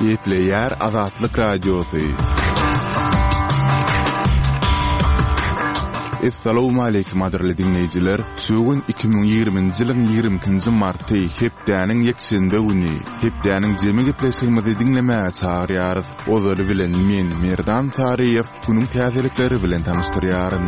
Ýetleýär Azatlyk Radiosu. Assalamu alaykum adirli dinleyijiler. Şugun 2020-nji ýylyň 20-nji marty hepdäniň ýekşembe güni. Hepdäniň jemy gepleşigimizi dinlemäge çagyrýarys. Ozary bilen men Merdan Taryýew günüň täzelikleri bilen tanyşdyrýaryn.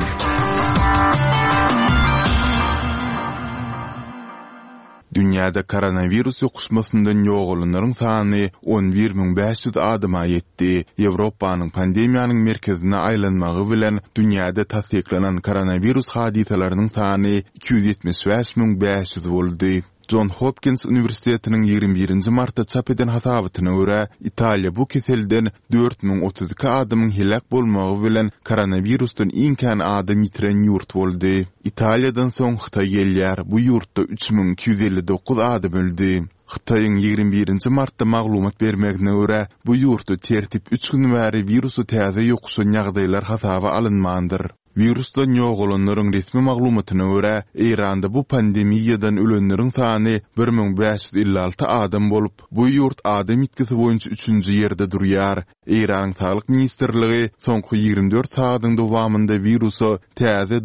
Dünyada koronavirus ýokuşmasyndan ýogulanlaryň sany 11.500 adyma ýetdi. Ýewropanyň pandemiýanyň merkezine aýlanmagy bilen dünýäde tasdiklanan koronavirus hadisalarynyň sany 275.500 boldy. John Hopkins Üniversitetiniň 21-nji martda çap eden hasabatyna görä, Italiýa bu keselden 4032 adamyň helak bolmagy bilen koronavirusdan iňkän adam ýitiren ýurt boldy. Italiýadan soň Hytaý gelýär. Bu ýurtda 3259 adam öldü. Hytaýyň 21-nji martda maglumat bermegine görä, bu ýurtda tertip 3 gün bäri virusu täze ýokuşan ýagdaýlar hasaba alynmandyr. Virusdan ýogulanlaryň resmi maglumatyna görä, Iranda bu pandemiýadan ölenleriň sany 1556 adam bolup, bu ýurt adam itkisi boýunça 3-nji ýerde durýar. Iranyň Saglyk ministrligi soňky 24 saatyň dowamında virusu täze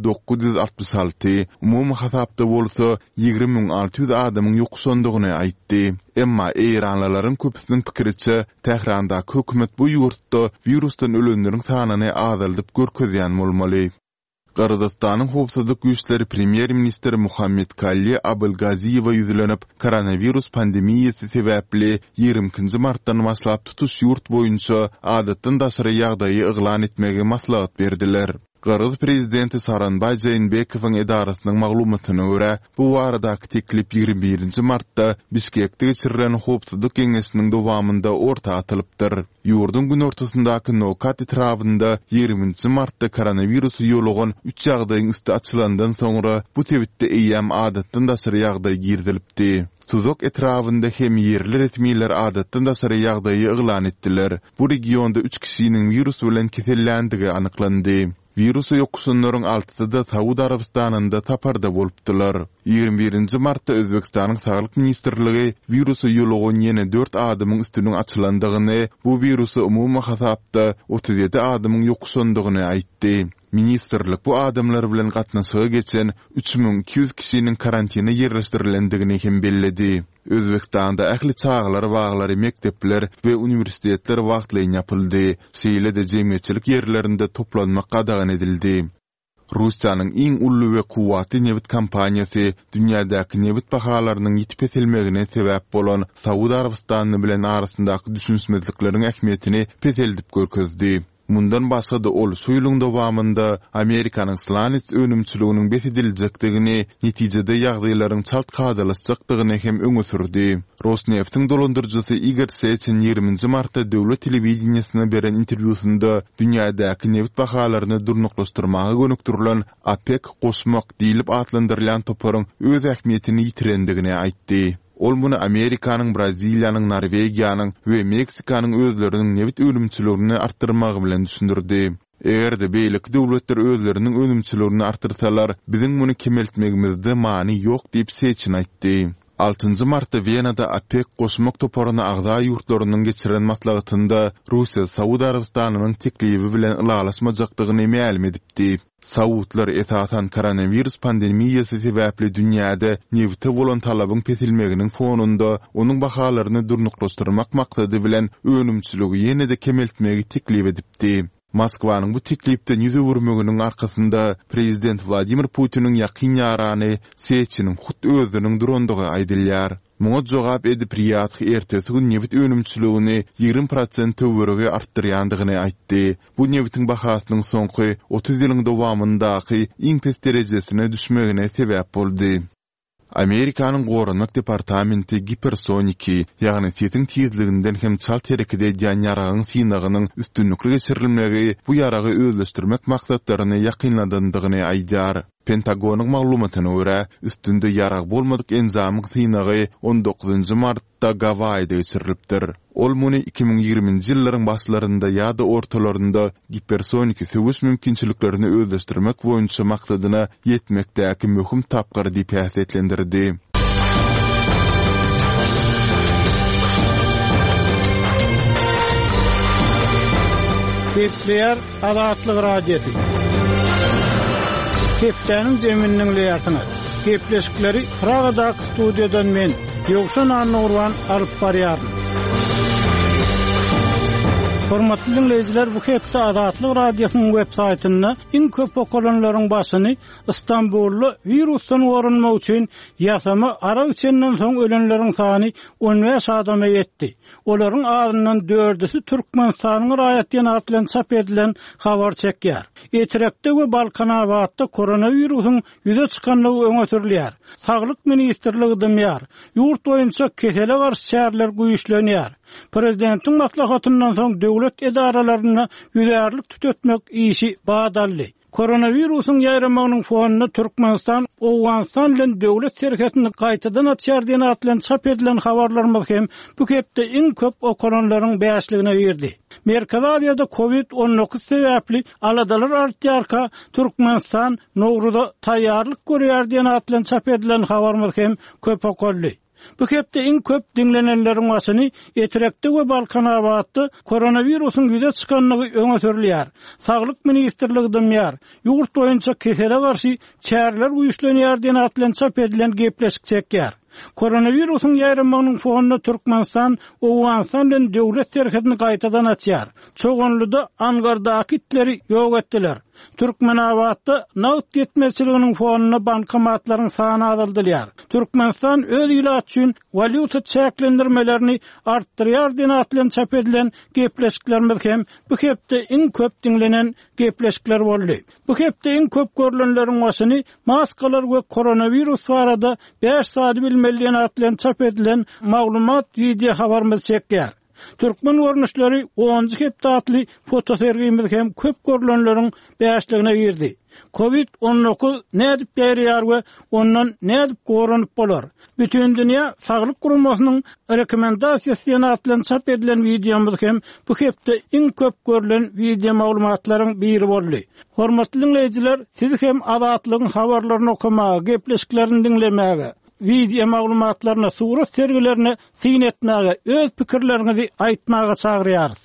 966, umumy hasapda bolsa 20.600 adamyň ýokuşandygyny aýtdy. Emma Iranlylaryň köpüsiniň pikiriçe, Tehranda hökümet bu ýurtda virusdan ölenleriň sanyny azaldyp görkezýän bolmaly. Qırgızstanyň howpsuzlyk güýçleri premier ministri Muhammed Kalli Abulgaziýewa ýüzlenip, koronavirus pandemiýasy sebäpli 20-nji martdan başlap tutuş ýurt boýunça adatdan daşary ýagdaýy eglan etmege maslahat berdiler. Qırgız prezidenti Saranbay Jayinbekowyň edarasynyň maglumatyna görä, bu waradaky teklip 21-nji martda Bişkekde geçirilen howpsuzlyk geňeşiniň dowamında orta atylypdyr. Ýurdun gün ortasyndaky Nokat etrafynda 20-nji martda koronavirus ýolugan 3 ýagdaýyň üstü açylandan soňra bu tebitde eýäm adatdan daşary ýagdaý girdilipdi. Tuzok etrafında hem yerli resmiler adatdan daşary ýagdaýy eglan etdiler. Bu regionda 3 kişiniň virus bilen kesellendigi anyklandy. Virusu ýokuşanlaryň altyda Saudi Arabistanynda taparda bolupdylar. 21-nji martda Özbekistanyň Saglyk ministrligi virusu ýolugan ýene 4 adamyň üstüniň açylandygyny, bu virusu umumy hasapda 37 adamyň ýokuşandygyny aýtdy. Ministerlik bu adamlar bilen gatnaşyga geçen 3200 kişiniň karantina ýerleşdirilendigini hem belledi. Özbekistanda ähli çağlar baglary, mekdepler we uniwersitetler wagtlaýyn ýapyldy. Şeýle-de jemgyýetçilik ýerlerinde toplanmak gadagan edildi. Russiýanyň iň ully we kuwatly newit kompaniýasy dünýädäki newit bahalarynyň ýitip etilmegine sebäp bolan Saudi Arabistany bilen arasyndaky düşünsmezlikleriň ähmiýetini peseldip görkezdi. Mundan başga da ol şu ýylyň dowamında Amerikanyň Slanets önümçiliginiň besidiljekdigini, netijede ýagdaýlaryň çalt gadalaşjakdygyny hem öňe sürdi. Rosneft'in dolandyrjysy Igor Sechin 20-nji martda döwlet telewizionsyna beren interwýusynda dünýädäki newit bahalaryny durnuklaşdyrmagy gönükdirilen OPEC goşmak diýilip atlandyrylan toparyň öz ähmiýetini ýitirendigini aýtdy. Ol muny Amerikanyň, Braziliýanyň, Norwegiýanyň we Meksikanyň özleriniň newit önümçiligini artdyrmagy bilen düşündirdi. Egerde beýlik döwletler özleriniň önümçiligini artyrsalar, biziň muny kemeltmegimizde many ýok diýip Sechin aýtdy. 6-njy martda Wienada OPEC goşmak toparyny agza ýurtlarynyň geçiren maslahatynda Russiýa Saudi Arabistanynyň teklibi bilen ılalaşmajakdygyny ma'lum edipdi. Saudlar esasan koronavirus pandemiýasy sebäpli dünýäde newite bolan talabyň pesilmeginiň fonunda onuň bahalaryny durnuklaşdyrmak maksady bilen önümçiligi ýene-de kemeltmegi teklip edipdi. Moskwanyň bu teklipden ýüze wurmeginiň arkasynda prezident Vladimir Putiniň ýakyn ýarany Sechin'in hut özüniň durandygy aýdylýar. Muňa jogap edip Riyad ertesi gün newit önümçiligini 20% töwerege artdyrýandygyny aýtdy. Bu newitiň bahasynyň soňky 30 ýylyň dowamyndaky iň pes derejesine düşmegine sebäp boldy. Amerikanyň Gorunmak departamenti hipersoniki, ýagny sesiň tezliginden hem çalt herekede edýän ýaragyň synagynyň üstünlükli geçirilmegi bu ýaragy özleşdirmek maksatlaryny ýakynladandygyny aýdýar. Pentagonyň maglumatyna görä, üstünde ýarag bolmadyk enzamyň synagy 19-njy martda Gavaýda geçirilipdir. Ol muny 2020-nji ýyllaryň başlarynda ýa-da ortalarynda hipersonik söwüş mümkinçiliklerini özleşdirmek boýunça maksadyna ýetmekdäki möhüm tapgyr diýip häsiýetlendirdi. Kepler Azatlyk radiosu. Keplerin zemininin leyatına. Kepleşikleri Praga'da stüdyodan men Yoksan Anurvan alıp barýaryn. Hormatly dinleyijiler, bu hepsi Azatlyk radiosynyň web saýtyna iň köp okulanlaryň başyny Istanbully virusdan gorunmak üçin ýasama ara üçenden soň ölenleriň sany 15 adama ýetdi. Olaryň adyndan 4-si Türkmenistanyň raýatyna atlan çap edilen habar çekýär. Eterekde we Balkanawatda koronawirusyň ýüze çykanlygy öňe sürilýär. Saglyk ministrligi demýär, ýurt boýunça kesele garşy çäreler güýçlenýär. Prezidentiň maslahatyndan soň döwlet edaralaryna ýüzärlik tutetmek işi badally. Koronawirusyň ýaýramagynyň fonuna Türkmenistan, Awganistan bilen döwlet şerketini gaýtadan atýardygyna atlan çap edilen habarlar hem bu hepde iň köp okulanlaryň beýasligine berdi. Merkezi Aziýada COVID-19 sebäpli aladalar artýarka Türkmenistan Nowruzda taýýarlyk görýär diýen atlan çap edilen habarlar hem köp okully. Bu hepde iň köp dinlenenleriň başyny Eterekde we Balkanawatda koronawirusyň ýüze çykanlygy öňe sürilýär. Saglyk ministrligi demýär, ýurt boýunça kesele garşy çäreler güýçlenýär diýen atlan çap edilen gepleşik çekýär. Koronawirusyň ýaýramagynyň fonuna Türkmenistan, Awganistan bilen döwlet şerketini gaýtadan atýar. Çoğunluda Angardaky itleri ýok etdiler. Türkmenawatda nagt ýetmezçiliginiň fonuna bankomatlaryň sany azaldylýar. Türkmenistan öz ýylat üçin valyuta çäklendirmelerini artdyrýar diýen atlan çap edilen gepleşikler hem bu hepde iň köp dinlenen gepleşikler boldy. Bu hepde iň köp görülenleriň başyny maskalar we koronavirus barada 5 saat bilmeliýän atlan çap edilen maglumat video habarymyz çekýär. Türkmen görnüşleri 10-njy hepde atly fotosergimiz hem köp görülenleriň beýasligine berdi. COVID-19 nädip berýär we ondan nädip gorunyp bolar? Bütün dünýä Saglyk Guramasynyň rekomendasiýasyna atlan çap edilen videomuz hem bu hepde iň köp görülen video maglumatlaryň biri boldy. Hormatly dinleyijiler, siz hem Azatlygyň habarlaryny okamagy, gepleşiklerini dinlemäge, video maglumatlaryna, surat sergilerine syn etmäge, öz pikirlerinizi aýtmaga çagyrýarys.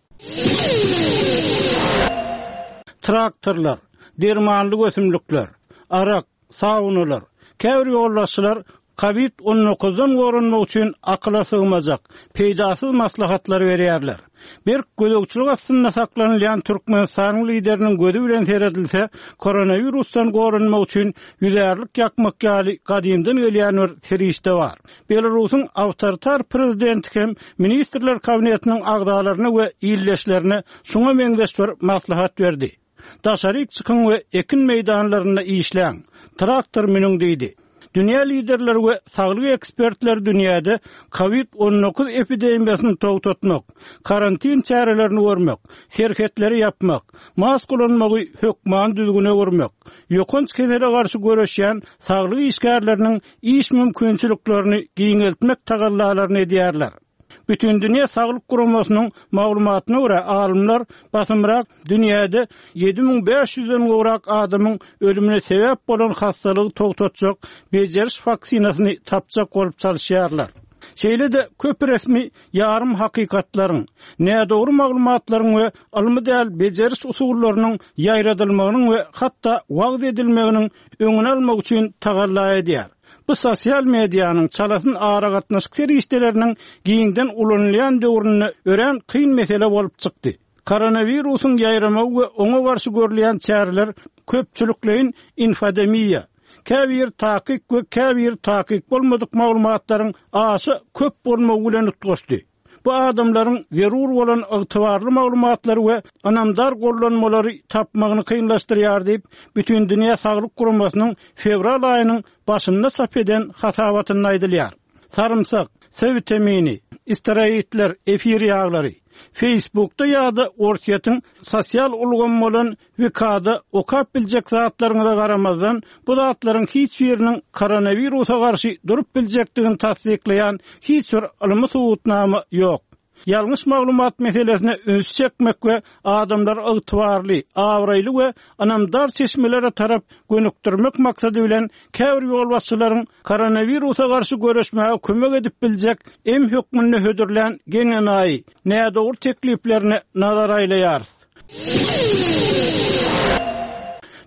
Traktorlar, dermanly götümlükler, arak, saunalar, käwri ýollaşylar COVID-19'dan gorunmak üçin akla sığmajak, peýdasyz maslahatlar berýärler. Bir gözegçilik aslynda saklanýan Türkmenistanyň lideriniň gözi bilen seredilse, koronavirusdan gorunmak üçin ýüzärlik ýakmak ýaly gadymdan gelýän bir serişde bar. Belarusyň awtoritar prezidenti hem ministrler kabinetiniň agdalaryna we ýylleşlerine şoňa meňdeş bir maslahat berdi. Daşaryk çykyn we ekin meýdanlaryna işläň, traktor miniň diýdi. Dünya liderleri we saglyk ekspertler dünýäde COVID-19 epidemiýasyny togtatmak, karantin çärelerini görmek, şerhetleri yapmak, maskulanmagy hökman düzgüne görmek, ýokunç kesele garşy göreşýän saglyk işgärleriniň iş mümkinçiliklerini giňeltmek tagallalaryny edýärler. Bütün dünya Saglyk Guramasynyň maglumatyna görä alimler basymrak dünýäde 7500-den gowrak adamyň ölümine sebäp bolan hastalygy togtatjak bejeris vaksinasyny tapjak bolup çalışýarlar. Şeýle-de köp resmi ýarym hakykatlaryň, nädogry maglumatlaryň we almy-däl bejeris usullarynyň ýaýradylmagynyň we hatda wagt edilmeginiň öňüne almak üçin tagalla edýär. Bu sosial mediýanyň çalasyn ara gatnaşyk serişdeleriniň giňden ulanýan döwrüne ören kyn mesele bolup çykdy. Koronawirusyň ýaýramagy we oňa garşy görülen çäreler köpçüliklerin infodemiýa, käbir takyk we käbir takyk bolmadyk maglumatlaryň aşy köp bolmagy bilen utgaşdy. Bu adamlaryň zerur bolan ygtybarly maglumatlary we anamdar gollanmalary tapmagyny kynlaşdyrýar diýip bütün dünýä Saglyk Guramasynyň fevral aýynyň başynda sap eden hasabatyny aýdylýar. Sarımsak, C vitamini, steroidler, efir ýaglary, Facebook'ta ýa-da orsiýatyň sosial ulgammalan wikada okap biljek zatlaryňa garamazdan bu zatlaryň hiç biriniň koronawirusa garşy durup biljekdigini tasdikleýän hiç bir ylmy subutnama ýok. Ýalňyş maglumat meselesine öňe çekmek we adamlar ygtybarly, awraýly we anamdar çeşmelere tarap gönükdirmek maksady bilen käwri ýolbaşçylaryň koronawirusa garşy göreşmäge kömek edip biljek em hökmünde hödürlän geňe nädogry tekliplerini nazara aýlaýar.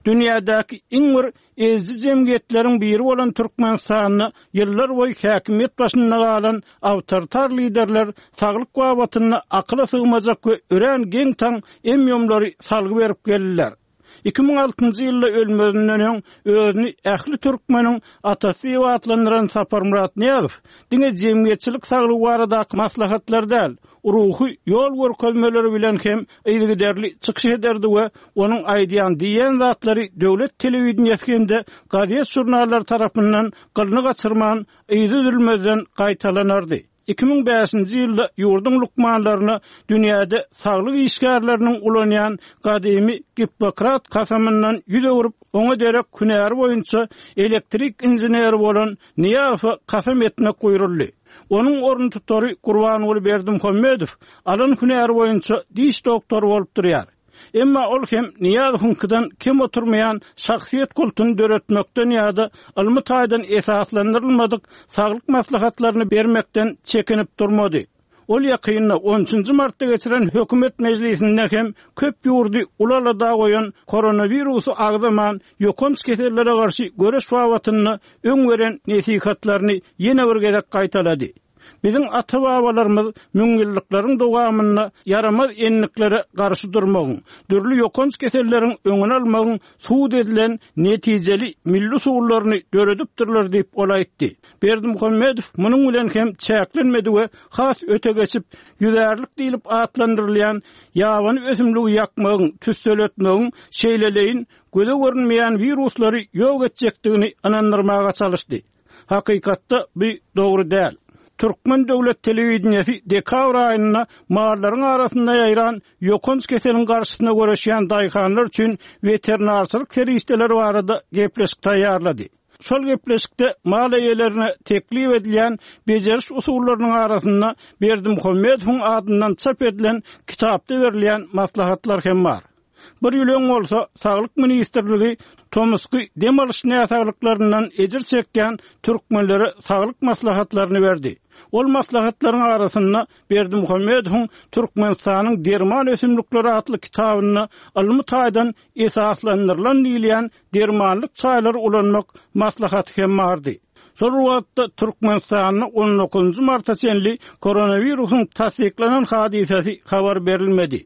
Dünyadaki iň bir ezdi jemgyýetleriň biri bolan Türkmenistanyny ýyllar boýy häkimiýet başynda galan awtoritar liderler saglyk wabatyny akla sygmajak we ören geň taň emýomlary salgy berip geldiler. 2006-njy ýylda ölmedinden öň özüni ähli türkmeniň atasy diýip atlandyran Sapar Murat Niýazow diňe jemgyýetçilik saglygy baradaky maslahatlar däl, ruhy ýol görkezmeleri bilen hem ýygyderli çykyş ederdi we onuň aýdýan diýen zatlary döwlet telewizionyasynda gaziet jurnallar tarapyndan gylyny gaçyrman ýyzülmezden gaýtalanardy. 2005-nji ýylda ýurdun lukmanlaryny dünýäde saglyk işgärleriniň ulanýan gadymy Hippokrat kasamyndan ýüze urup oňa derek günäri boýunça elektrik inżinieri bolan Niýazow kasam etmek goýruldy. Onuň orny tutary Gurbanoğlu Berdimuhammedow alan günäri boýunça diş doktory bolup durýar. Emma ol hem Niýazowynkydan kim oturmayan şahsiýet kultuny döretmekden ýa-da ilmi taýdan esaslandyrylmadyk saglyk maslahatlaryny bermekden çekinip durmady. Ol ýakynda 13-nji martda geçiren hökümet mejlisinde hem köp ýurdy ulalada goýan koronawirusu agdaman ýokons keserlere garşy göreş wabatyny öň beren nesihatlaryny ýene bir gezek gaýtalady. Bizim ata-babalarymyz müňilliklaryň dowamyna yaramaz enliklere garşy durmagyň, dürli ýokons keselleriň öňüni almagyň suud edilen netijeli milli suwlaryny döredipdirler diýip olaýtdy. Berdimuhammedow munyň bilen hem çäklenmedi we has öte geçip ýüzärlik diýilip atlandyrylýan ýaban ösümligi ýakmagyň, tüsseletmegiň, şeýleleýin göze görünmeýän wiruslary ýok etjekdigini anandyrmaga çalışdy. Hakykatda bu dogry däl. Türkmen döwlet telewizionyasy dekabr aýyna mallaryň arasynda ýaýran ýokons keseliň garşysyna göreşýän daýhanlar üçin veterinarçylyk seriýetleri barada gepleşik taýýarlady. Şol gepleşikde mal eýelerine teklip edilýän bejeriş usullarynyň arasynda Berdimuhammedowyň adyndan çap edilen kitapda berilýän maslahatlar hem bar. Bir ýyl bolsa Saglyk ministrligi Tomsky dem alyş näsaglyklaryndan ejir çekýän türkmenlere saglyk maslahatlaryny berdi. Ol maslahatlaryň arasynda Berdimuhammedowyň Türkmenistanyň derman ösümlikleri atly kitabyny ilmi taýdan esaslandyrylan diýilýän dermanlyk çaýlary ulanmak maslahaty hem bardy. Şol wagtda Türkmenistanyň 19-njy martda çenli koronawirusyň tasdiklanan hadisesi habar berilmedi.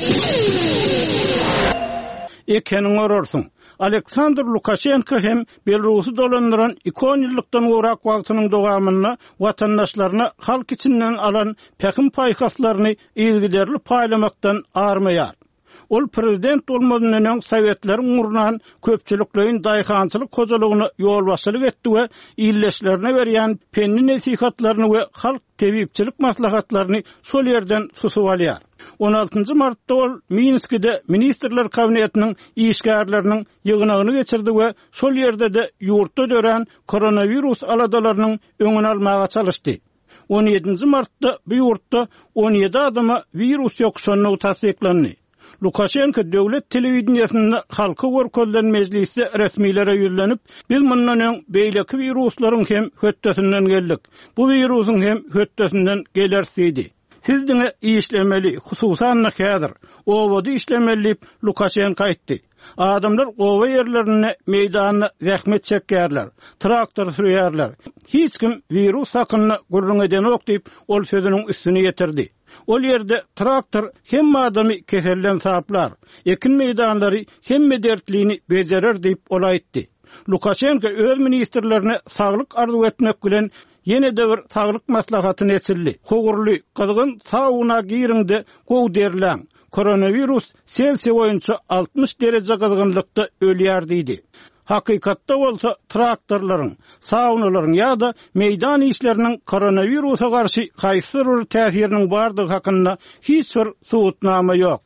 Ekeniň orarsyň. Aleksandr Lukashenko hem Belarusy dolandyran 2 ýyllykdan gorak wagtynyň dowamyna watandaşlaryna halk içinden alan pekim paýkaslaryny ýygyderli paýlamakdan armaýar. Ol prezident bolmadan öň sowetlaryň urnan köpçüliklerin daýhançylyk hojalygyny ýolbaşçylyk etdi we ýylleşlerine berýän penni nesihatlaryny we halk tebipçilik maslahatlaryny şol ýerden susup alýar. 16-njy martda ol Minskide ministrler kabinetiniň işgärleriniň ýygynagyny geçirdi we şol ýerde de ýurtda dören koronawirus aladalarynyň öňüni almaga çalışdy. 17-nji martda bu ýurtda 17 adama virus ýokşanlygy tasdiklandy. Lukashenko döwlet telewizionyasynda halky görkezlen mejlisi resmiýlere ýüzlenip, biz mundan öň beýleki wiruslaryň hem höttesinden geldik. Bu wirusyň hem höttesinden gelersidi. Siz diňe işlemeli, hususan näkädir. Owady işlemeli Lukashenko aýtdy. Adamlar owa ýerlerine, meýdanyna zähmet çekýärler, traktor sürýärler. Hiç kim virus hakyny gurrun edenok diýip ol sözüniň üstüne ýetirdi. Ol ýerde traktor hem adamy keserlen saplar, ekin meýdanlary hem dertliğini bejerer diýip olaýtdy. Lukashenko öz ministrlerine saglyk arzu etmek bilen ýene de bir saglyk maslahatyny etdi. Hogurly, kızgın sauna giýirinde gow derläň. Koronavirus Selsiýa boýunça 60 derece kızgınlykda ölýär diýdi. Hakykatda bolsa traktorlaryň, saunalaryň ýa-da meýdan işleriniň koronavirusa garşy haýsy bir täsiriniň bardygy hakynda hiç bir suwutnama ýok.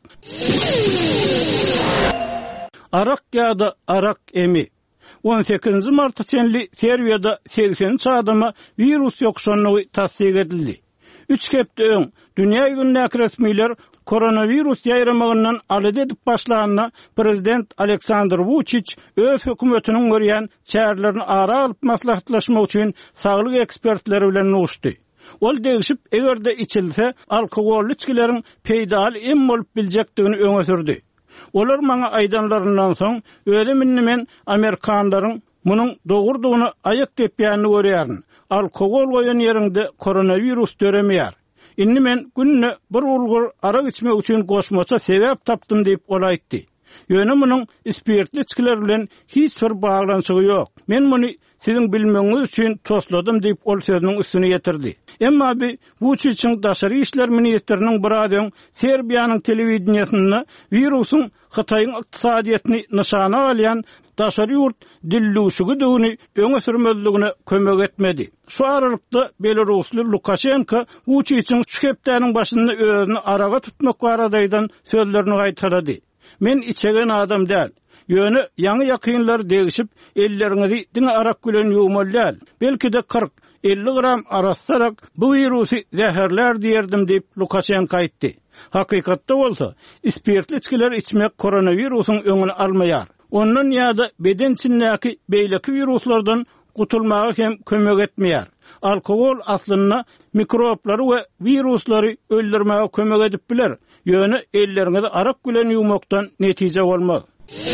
Arak ýa-da arak emi. 18-nji martda çenli Serbiýada 80 adama virus ýokşanlygy tasdik edildi. 3 hepde öň dünýä ýüzündäki resmiýler koronavirus ýaýramagyndan alady edip başlanyna prezident Aleksandr Vučić öz hökümetiniň görýän çärelerini ara alyp maslahatlaşmak üçin saglyk ekspertleri bilen nuşdy. Ol degişip egerde içilse alkogollü içkileriň peýdal em bolup biljekdigini öňe sürdi. Olar maňa aýdanlaryndan soň öýle men Amerikanlaryň munyň dogurdugyny aýak depýäni görýärin. Alkogol goýan ýerinde koronavirus döremeýär. Inni men günne bir ulgur arak içmek üçin goşmaça sebäp tapdym diýip olaýtdy. Ýöne munyň spirtli içkiler bilen hiç bir baglanşygy ýok. Men muny siziň bilmeňiz üçin tosladym diýip ol sözüniň üstüne ýetirdi. Emma bu üçin daşary işler ministriniň bir adam Serbiýanyň telewizionyny virusyň Hytaýyň ykdysadyetini nyşana alýan daşary ýurt dilluşugy döwüni öňe sürmezligine kömek etmedi. Şu aralykda Belarusly Lukashenko bu üçin şu hepdäniň başynda özüni araga tutmak baradaýdan sözlerini gaýtardy. Men içegen adam däl. Ýöne ýaňy ýakynlar degişip ellerini diňe arak bilen ýuwmalýar. Belki de 40-50 gram arassarak bu virusy zäherler diýerdim diýip Lukashenko aýtdy. Hakykatda bolsa, spirtli içkiler içmek koronavirusyň öňüni almaýar. Ondan ýa-da beden içindäki beýleki viruslardan gutulmagy hem kömek etmeýär. Alkogol aslynda mikroplary we viruslary öldürmäge kömek edip biler. Ýöne ellerinizi arak bilen ýuwmakdan netije bolmaz.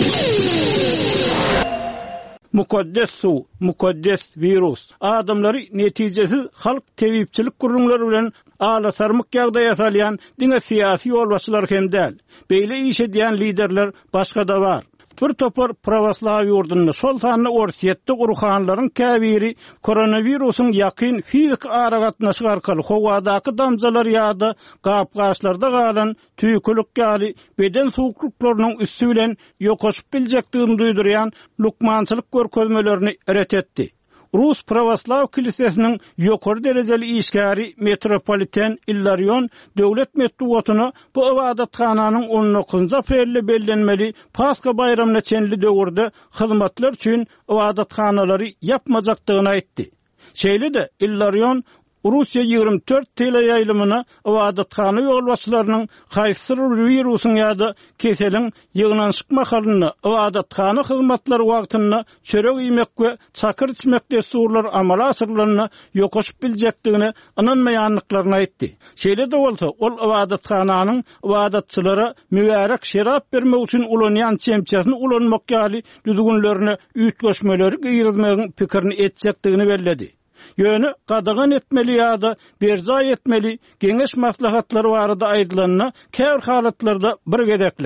Mukaddes su, mukaddes virus. Adamlary netijesiz halk tebipçilik gurulmaları bilen alasarmyk ýagdaýa salýan diňe syýasy ýolbaşçylar hem däl. Beýle iş edýän liderler başga da bar. Bir topar pravoslaw ýurduny sol sanly orsiýetde guruhanlaryň käbiri koronavirusyň ýakyn fizik aragatnaşy arkaly howadaky damjalar ýa-da gapgaçlarda galan tüýkülük ýaly beden suwuklarynyň üstü bilen ýokaşyp biljekdigini duýdurýan lukmançylyk görkezmelerini eret etdi. Rus Pravoslav Kilisesiniň ýokary derejeli işgäri metropoliten Illaryon döwlet medeniýetini bu ibadathananyň 19 aprelde bellenmeli Paska bayramyna çenli döwürde hyzmatlar üçin ibadathanaları ýapmajakdygyny aýtdy. Şeýle de Illaryon Russiya 24 tele ýaýlymyna ibadathana ýolbaşçylarynyň haýsy virusyň ýa-da keseliň ýygnanşyk mahalyny ibadathana hyzmatlary wagtyny çörek ýemek we çakyr içmek desturlar amala aşyrlaryny ýokaşyp biljekdigini ananmaýanlyklaryny aýtdy. Şeýle de bolsa, ol ibadathanyň ibadatçylara mübarek şerap bermek üçin ulanýan çemçesini ulanmak ýaly düzgünlerini üýtgeşmeleri giýirmegiň pikirini etjekdigini belledi. Ýöne gadagan etmeli ýa-da berza etmeli geňeş maslahatlary barada aýdylanyna käbir halatlarda bir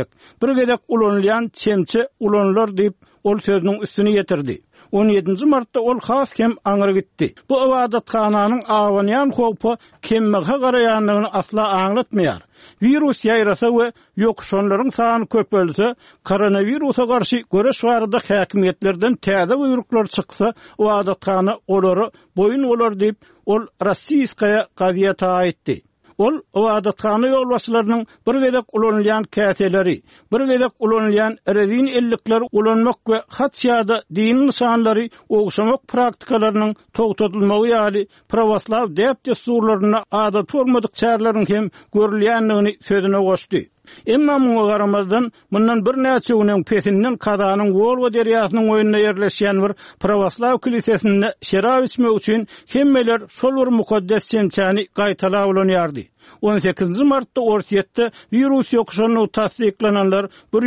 gedek ulanýan çemçe ulanlar diýip ol sözüniň üstüne ýetirdi. 17 martda ol has hem aňyry gitdi. Bu ibadathananyň awanýan howpy kemmege garaýanlygyny asla aňlatmaýar. Virus ýaýrasa we ýokuşanlaryň sany köpelse, koronavirusa garşy göreş barada häkimetlerden täze buyruklar çyksa, ibadathana olary boyun bolar diýip ol Rossiýskaya gaziýeta aýtdy. Ol ibadathana ýolbaşçylarynyň bir gedek ulanýan käseleri, bir gedek ulanýan rezin ellikleri ulanmak we hatçyada din nişanlary ogşamak praktikalarynyň togtatylmagy ýaly pravoslaw dep desturlaryna adat formadyk çärlerin hem görülýänligini sözüne goşdy. Emma muňa garamazdan mundan bir näçe günden pesinden Kazanyň Volga derýasynyň oýununa ýerleşýän bir pravoslaw kilisesinde şerap içmek üçin hemmeler şol bir mukaddes çemçäni gaýtala ulanýardy. 18 martda Orsiýetde virus ýokuşanyny tasdiklananlar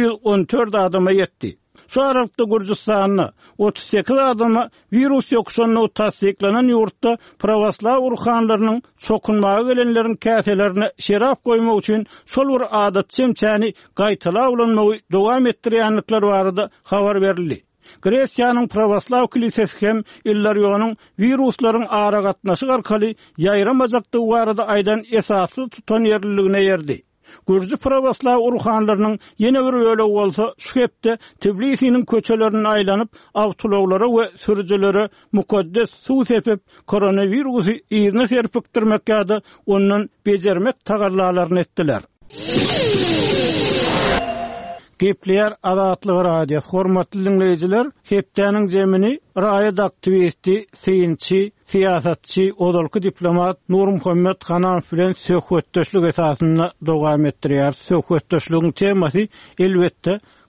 114 adama ýetdi. Şu aralykda Gürjistanyň 38 adama virus ýokuşanyny tasdiklanan ýurtda pravoslaw urhanlarynyň çokunmagy gelenleriň käselerini şerap goýmak üçin şol bir adat çemçäni gaýtala ulanmagy dowam etdirýänlikler barada habar berildi. Gresiýanyň pravoslaw kilisesi hem Illaryonyň viruslaryň aragatnaşy arkaly ýaýramajakdygy barada aýdan esasy tutan ýerliligine ýerdi. Gürji pravoslaw urhanlarynyň ýene bir öle bolsa, şu hepde Tbilisiň köçelerini aýlanyp, awtologlara we sürüjilere mukaddes suw sepip koronavirusy ýerine serpikdirmek ýa-da ondan bejermek tagallalaryny etdiler. Gepler adatlyk radio hormatly dinleýijiler, hepdäniň jemini raýat aktivisti, synçy, siýasatçy, odalky diplomat Nur Muhammed Hanan bilen söhbetdeşlik esasyna dowam etdirýär. Söhbetdeşligiň temasy elbetde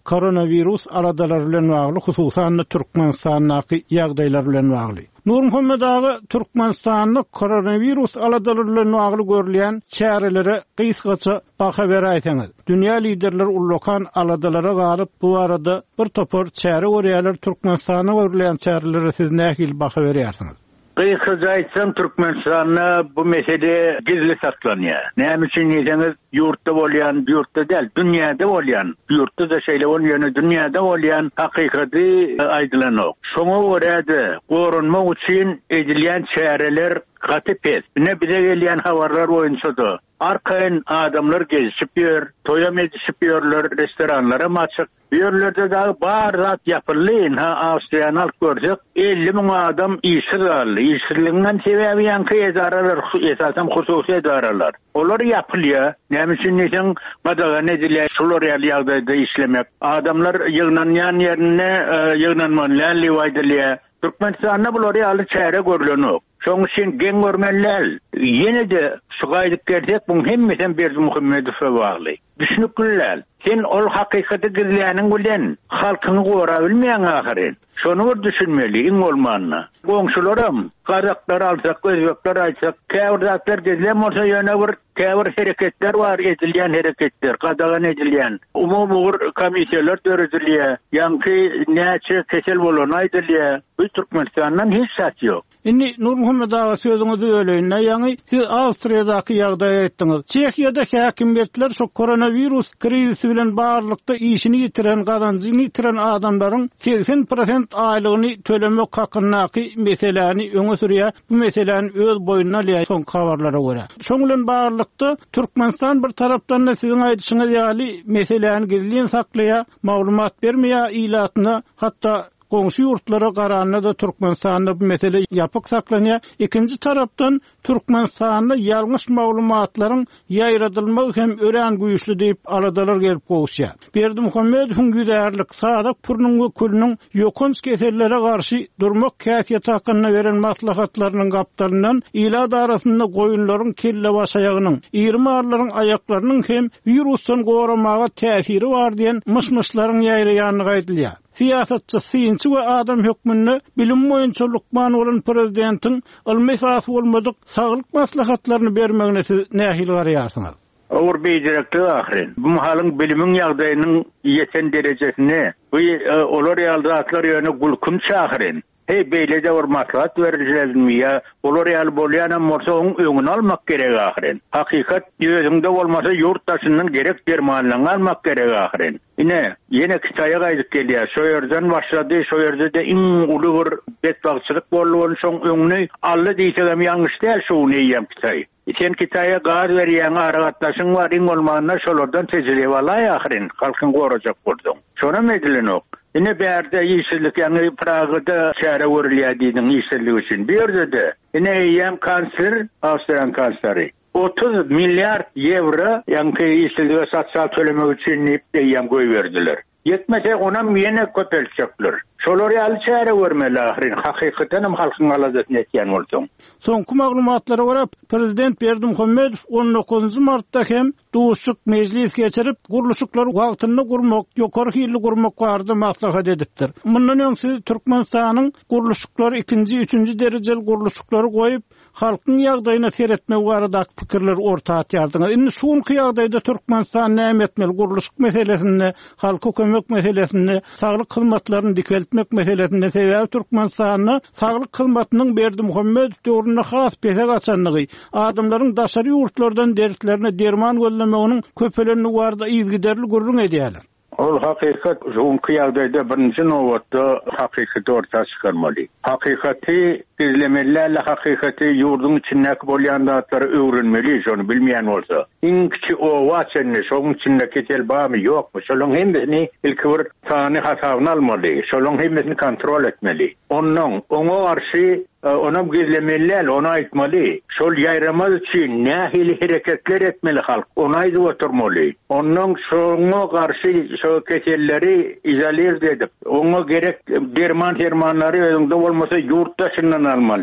koronavirus aladalar bilen bagly, hususan Türkmenistanyň ýagdaýlary bilen bagly. Nur Muhammed ağa Türkmenistanyň koronavirus aladalar bilen bagly görülen çärelere gysgaça baka berýäňiz. Dünýä liderleri ullokan aladalara galyp bu arada bir topar çäre görýärler. Türkmenistanyň görülen çärelere siz nähil baka berýärsiňiz? Kıyıkıza aitsam Türkmenistan'a bu mesele gizli saklanıyor. Ne için diyeceğiniz yurtta olayan, yurtta değil, dünyada olayan, yurtta da şeyle olayan, dünyada olayan hakikati aydınlanıyor. Şuna göre korunma için edilen çareler katipez. Ne bize gelen haberler oyuncudu. Arkayın adamlar gezişiyor, toyam edişiyorlar, restoranlara maçık. Yerlerde daha bar zat yapılıyın. Avstriyanal gördük. 50.000 adam işsiz aldı. İşsizliğinden sebebi yankı edareler, esasen hususi edareler. Onlar yapılıyor. Nemişin neysen madagan edilye, şuloriyal yağdaydı işlemek. Adamlar yığınanyan yerine yığınanmanlayan livaydılıyor. Türkmenistan'da bunları alı çare görülüyor. Şoň için gen görmeler. Yine de şugaydık gersek bunun hemmeten Berdi Muhammedow'a bagly. Düşünükler. Sen ol hakykati gizleýäniň bilen halkyny gora bilmeýän ahyry. Şonu düşünmeli, iň bolmanyny. Goňşularam, garaklar alsak, özbekler aýtsak, käbir zatlar gizlem bolsa ýöne bir käbir hereketler bar, edilýän hereketler, gadagan edilýän. Umumy komisiýalar törüdilýär. Ýa-ni näçe kesel bolan aýdylýar. Bu Türkmenistandan hiç sat ýok. Inni Nur Muhammed ağa sözüňizi öleýin. Ýa-ni siz Awstriýadaky ýagdaýy etdiňiz. Çekiýada häkimiyetler şu koronavirus krizisi bilen barlykda işini ýitiren, gazanjyny ýitiren adamlaryň 80% aýlygyny tölemek hakynaky meseleni öňe sürýär. Bu meseleni öz boýuna alýar soň habarlara görä. Şoň bilen barlykda Türkmenistan bir tarapdan da siziň aýdyşyňyz ýaly meseleni gizlin saklaýar, maglumat bermeýär ilatyna, hatda Goňşy ýurtlara garanyna da Türkmenistanda bu mesele ýapyk saklanýar. Ikinji tarapdan Türkmenistanda ýalňyş maglumatlaryň ýaýradylmagy hem ören güýçli diýip aladalar gelip goýuşýar. Berdi Muhammedowyň güzärlik, sadak purnyň we külüniň ýokunç kesellere garşy durmak käsiýeti hakkynda beren maslahatlarynyň gapdalyndan ila darasynda goýunlaryň kelle başaýagynyň, ýyrmarlaryň aýaklarynyň hem virusdan goramaga täsiri bar diýen myşmyşlaryň ýaýraýanyny gaýdylýar. Siyasatçı, siyinçi we adam hökmünde bilim boýunça lukman bolan prezidentiň ilmi-esasy bolmadyk saglyk maslahatlaryny bermegine siz nähil garýarsyňyz? Awur beýdirekli ahyrin. Bu halyň bilimiň ýagdaýynyň ýeten derejesini, bu olar ýaldatlar ýöne gulkum çahyrin. Hey beýlede bir maslahat berilýärmi? Olar ýaly bolýan bolsa oň öňüni almak gerek ahyrin. Hakykat ýözüňde bolmasa ýurtdaşynyň gerek dermanlaryny almak gerek ahyrin. Yine Kitay'a gaýdyp gelýär. Şo ýerden başlady, şo ýerde de iň uly bir betbagçylyk bolýan şoň öňüni aldy diýsem ýalňyş däl, şonu diýýär Kitay. Sen Kitay'a gaz berýän aragatdaşyň bar, iň bolmanyna şolardan tejribe alaý ahyrin, halkyň gorajak boldyň. Şona medlenok. Yine bärde ýeşillik, ýani Pragada çäre görülýär diýdiň ýeşillik üçin. Bir ýerde de yine ýem kansler, Awstriýan kansleri 30 milyar euro ýani ýeşillige sosial tölemek üçin ýem goý berdiler. Yetmese ona ýene köpelçekler. Şolar ýaly çäre görmeli ahyrin. Hakykatan hem halkyň aladyny etýän bolsaň. Soňky maglumatlara görä prezident Berdi Muhammedow 19 martda hem duşuk meclis geçirip guruluşyklar wagtyny gurmak, ýokary hili gurmak barada maslahat edipdir. Mundan öň siz Türkmenistanyň guruluşyklary 2-nji, 3-nji derejeli guruluşyklary goýup halkyň ýagdaýyna seretmek barada pikirler ortağa atýardyňyz. Indi şuňky ýagdaýda Türkmenistan näme etmeli? Guruluşyk meselesinde, halka kömek meselesinde, saglyk hyzmatlaryny dikeltmek meselesinde sebäbi Türkmenistanyň saglyk hyzmatynyň Berdi Muhammedow döwründe has pesek açanlygy, adamlaryň daşary ýurtlardan derslerine derman gözlemeginiň köpelenini barada ýygyderli gurrun edýärler. Ol hakikat şoňky ýagdaýda birinji nowatda hakykaty ortaga çykarmaly. Hakykati gizlemelerle hakykati ýurduň içindäki bolýan zatlary öwrenmeli, şonu bilmeýän bolsa. Iň kiçi owa çenne şoň içinde ketel barmy ýokmy? Şolaň hemmesini ilki bir sany hasabyna almaly. Şolaň hemmesini kontrol etmeli. Onuň oňa garşy ona gizlemeler, ona aýtmaly. Şol ýaýramaz üçin nähili hereketler etmeli halk. Ona aýdyp oturmaly. Onuň şoňa garşy şo keselleri izoler edip, oňa gerek dermanlary özüňde bolmasa ýurtdaşyndan almaly.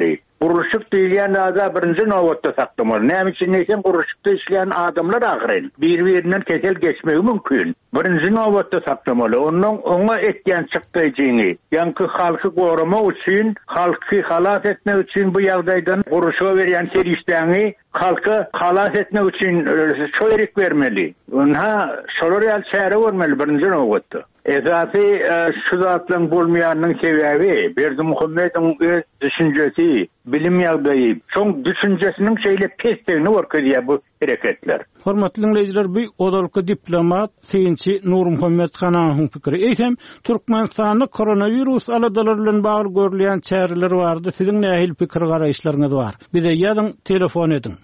Guruşyk diýilýän zada birinji nowatda saklamaly. Näme üçin diýsen guruşykda işleýän adamlar agyryn. Bir-birinden kesel geçmegi mümkin. Birinji nowatda saklamaly. Oňa etýän çykdyjyny, ýa-ni halky goramak üçin, halky halas etmek üçin bu ýagdaýdan guruşyga berýän serişdäňi halka halas etmek üçin şoýerik bermeli. Ona şolar ýa çäre bermeli birinji nowatda. Esasy şu zatlaryň bolmaýanyň sebebi Berdimuhammedyň düşünjesi, bilim ýagdaýy, şoň düşünjesiniň şeýle pestegini workadýar bu hereketler. Hormatly dinleyijiler, bu odalky diplomat Seýinçi Nurmuhammed Hananyň pikiri. Eýsem Türkmenistanyň koronavirus aladalary bilen bagly görülýän çäreler bardy. Siziň nähil pikir garaýşlaryňyz bar? Bize ýazyň, telefon ediň.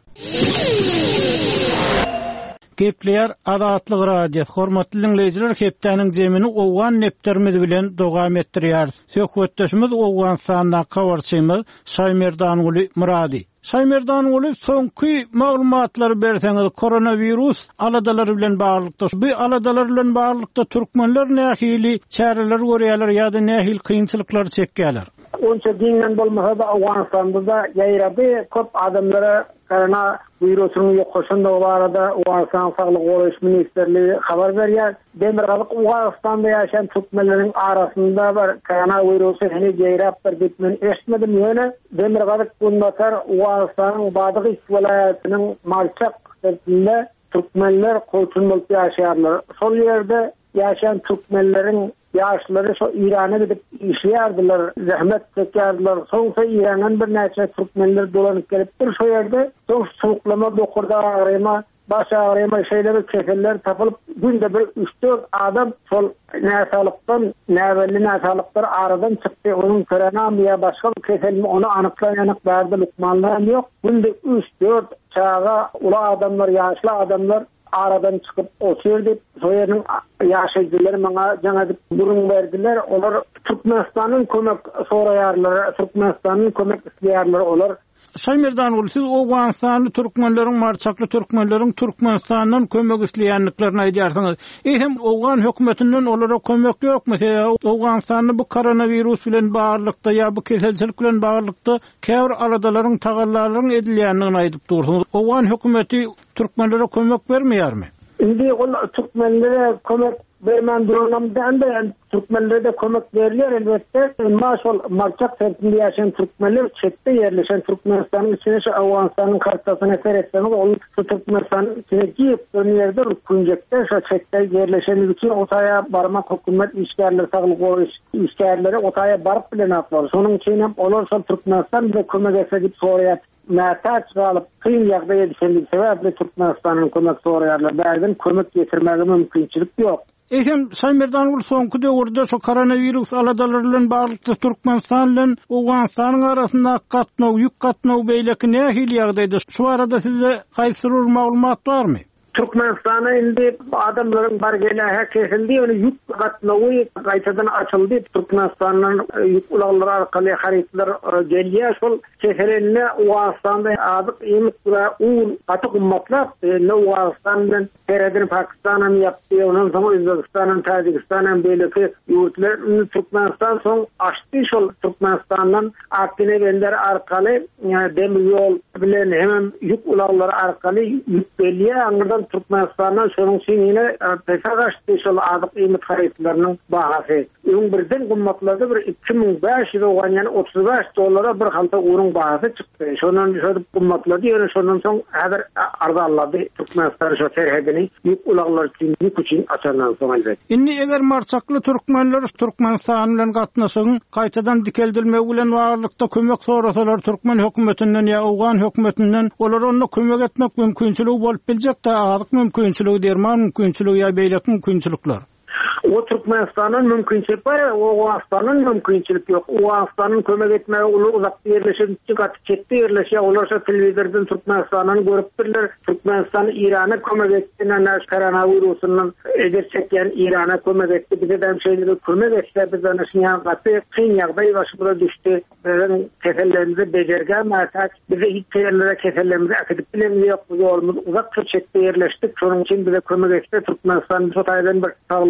Gepler Adatlyk radio. Hormatly dinleyijiler, hepdeniň jemini owgan nepterimiz bilen dowam etdirýär. Söhbetdeşimiz Owganstanda kawarçymyz Şaýmerdanuly Murady. Şaýmerdanuly, soňky maglumatlary berseňiz, koronavirus aladalary bilen baglykda, bu aladalar bilen baglykda türkmenler nähili çäreler görýärler ýa-da nähil kynçylyklar çekýärler? Onça dinlen bolmasa da Awganstanda da ýaýrady, köp adamlara korona virusynyň ýoklaşyny barada Awganistan Saglyk goraýyş ministrligi habar berýär. Demirgalyk Awganstanda ýaşaýan türkmenleriň arasynda bir korona virusy hene ýaýrap bir bitmen eşitmedim ýöne. Demirgalyk gundatar Awganistanyň badygy welaýatynyň Malçak şehrinde türkmenler goýtun bolup ýaşaýarlar. Şol ýerde ýaşaýan türkmenleriň ýaşlary şo Irana gidip işleýärdiler, zähmet çekýärdiler. Soňra Irandan bir näçe türkmenler dolanyp gelip bir şo ýerde soň suwuklama, dokurda agryma, baş agryma şeýleri keseller tapylyp günde bir 3-4 adam şol näsalykdan, näwelli näsalyklar aradan çykdy. Onuň koronamy ýa başga bir keselmi onu anyklaýanyk berdi lukmanlar ýok. Günde 3-4 çağa ula adamlar, ýaşly adamlar aradan çıkıp oturdu. Soyer'in yaşayıcıları bana cana burun verdiler. Onlar Türkmenistan'ın kömek sorayarlar, Türkmenistan'ın kömek isteyenler olur. Şaýmerdanuly, siz Owganstanyň türkmenleriň, marçakly türkmenleriň Türkmenistandan kömek isleýänliklerini aýdýarsyňyz. Hem Owgan hökümetinden olara kömek ýokmy? Owganstanyň bu koronavirus bilen baglykda ýa bu keselçilik bilen baglykda käwr aladalaryň tagallarlaryň edilýändigini aýdyp durýarsyňyz. Owgan hökümeti türkmenlere kömek bermeýärmi? Indi ol türkmenlere kömek bermän durumdan da türkmenlere de kömek berilýär elbetde. Maşol marçak şehrinde ýaşaýan türkmenler çetde ýerleşen Türkmenistanyň içine şu Awganstanyň kartasyna seretseňiz, ol Türkmenistanyň içine giýip dönýärdir günjekde şu çetde ýerleşenligi üçin otaya barmak hökümet işgärleri, saglyk goraýyş işgärleri otaya baryp bilen atlar. Şonuň üçin hem olar şol Türkmenistan bize kömek etse diýip soraýar. Nätaç galyp kyn ýagdaýa düşenligi sebäpli Türkmenistanyň kömek soraýarlar. Bäzin kömek getirmäge mümkinçilik ýok. Ehem Şaýmerdanuly, soňky döwürde şu koronavirus aladalary bilen baglykda Türkmenistan bilen Owganstanyň arasynda gatnaw, ýük gatnaw beýleki nähili ýagdaýda? Şu arada size gaýsy maglumat barmy? Türkmenistan'a indi adamların bar gelen kesildi, onu yük gatnawy gaýtadan açyldy. Türkmenistan'dan yük ulagları arkaly haritlar gelýär. Şol keselenle Awganstanda adyk emikra ul atyk ummatlar Awganistandan Teredin Pakistan'dan yapdy. Ondan soň Özbekistan'dan, Tajikistan'dan beýleki ýurtlar Türkmenistan soň açdy. Şol Türkmenistan'dan akine bender arkaly demir ýol bilen hem yük ulagları arkaly yük belýär. Türkmenistan'dan şonuň üçin ýene pesagaşdy şol adyk emit haritlarynyň bahasy. Öň birden gummatlarda bir 2500 bolgan, ýani $35 bir halta urun bahasy çykdy. Şonuň şol gummatlarda ýene şonuň soň häzir arzanlady Türkmenistan şo serhedini ýük ulaglar üçin ýük üçin açandan soň elbet. Indi eger marçakly türkmenler Türkmenistan bilen gatnaşyň gaýtadan dikeldilmegi bilen barlykda kömek sorasalar Türkmen hökümetinden ýa Owgan hökümetinden olar onu kömek etmek mümkinçiligi bolup biljekde. Adyk mümkinçiligi, derman mümkinçiligi ýa beýlek mümkinçilikler. O Türkmenistan'ın mümkinçilik var, Awganstanyň mümkinçilik ýok. Awganstanyň kömek etmegi uzak ýerleşen çetde ýerleşýär. Olar şu telewizordan Türkmenistanyň görüp birler. Türkmenistan Irana kömek etdiňe koronavirusynyň eger çekýän Irana kömek etdi. Bize de şeýle kömek etse biz ana şeýle gaty kyn ýagdaý başyna düşdi. Bizim kesellerimizi bejergen matat bize hiç yerlere kesellerimizi akıtıp bilen ýok. Bu ýolumuz uzak çetde ýerleşdik. Şonuň üçin bize kömek etse Türkmenistan sotaýdan bir saglyk goraýyş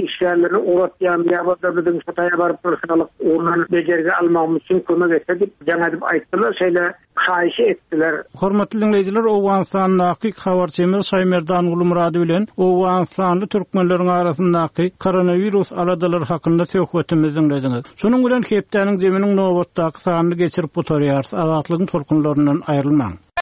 işgärleri uğratýan ýa-da döwletiň şataýa baryp dursalyk onuň bejerge almak üçin kömek etse dip jaňa dip aýtdylar, şeýle haýyş etdiler. Hormatly dinleýijiler, Owganistanyň hakyk habarçymyz Şaýmerdan Ulumurady bilen Owganistanly türkmenleriň arasyndaky koronavirus aladalar hakynda söhbetimizi dinlediňiz. Şonuň bilen Kepdäniň zeminiň nowatdaky sanyny geçirip oturýar, azatlygyň torkunlaryndan aýrylmaň.